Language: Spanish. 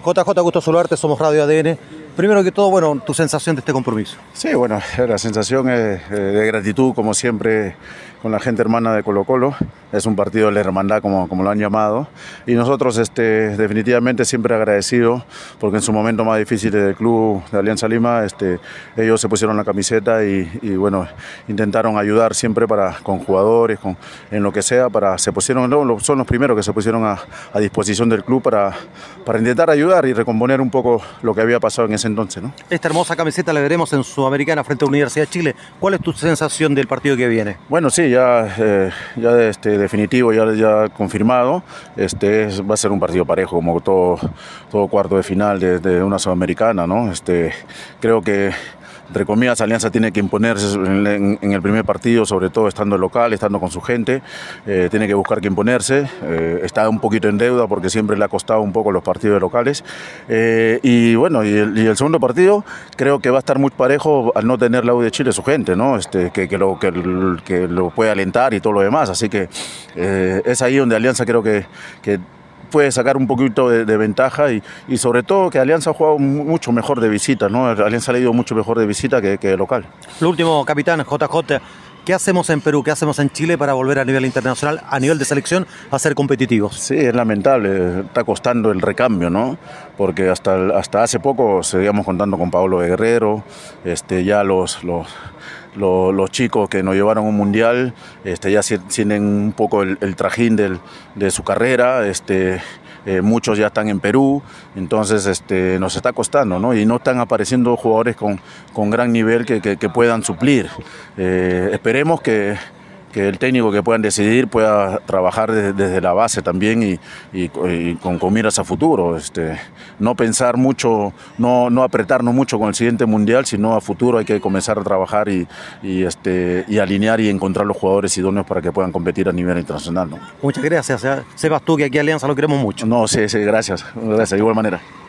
JJ, gusto saludarte, somos Radio ADN. Primero que todo, bueno, tu sensación de este compromiso. Sí, bueno, la sensación es de gratitud, como siempre, con la gente hermana de Colo-Colo. Es un partido de la hermandad, como lo han llamado. Y nosotros, definitivamente, siempre agradecidos, porque en su momento más difícil del club de Alianza Lima, ellos se pusieron la camiseta y bueno, intentaron ayudar siempre con jugadores, en lo que sea, son los primeros que se pusieron a disposición del club para intentar ayudar y recomponer un poco lo que había pasado en ese entonces, ¿no? Esta hermosa camiseta la veremos en Sudamericana frente a Universidad de Chile. ¿Cuál es tu sensación del partido que viene? Bueno, sí, ya definitivo, ya confirmado. Va a ser un partido parejo, como todo cuarto de final de una Sudamericana, ¿no? Creo que, entre comillas, Alianza tiene que imponerse en el primer partido, sobre todo estando local, estando con su gente. Tiene que buscar que imponerse. Está un poquito en deuda porque siempre le ha costado un poco los partidos locales. Y bueno, y el segundo partido creo que va a estar muy parejo al no tener la U de Chile su gente, ¿no? Que lo puede alentar y todo lo demás. Así que es ahí donde Alianza creo que puede sacar un poquito de ventaja y sobre todo que Alianza ha jugado mucho mejor de visita, ¿no? Alianza le ha ido mucho mejor de visita que de local. Lo último, capitán JJ, ¿qué hacemos en Perú, qué hacemos en Chile para volver a nivel internacional, a nivel de selección, a ser competitivos? Sí, es lamentable, está costando el recambio, ¿no? Porque hasta hace poco seguíamos contando con Pablo Guerrero, ya los chicos que nos llevaron a un mundial ya tienen un poco el trajín de su carrera, muchos ya están en Perú, entonces nos está costando, ¿no? Y no están apareciendo jugadores con gran nivel que puedan suplir. Esperemos que el técnico que puedan decidir pueda trabajar desde la base también y con miras a futuro. No pensar mucho, no apretarnos mucho con el siguiente mundial, sino a futuro hay que comenzar a trabajar y alinear y encontrar los jugadores idóneos para que puedan competir a nivel internacional, ¿no? Muchas gracias. Sepas tú que aquí Alianza lo queremos mucho. No, sí, gracias, de igual manera.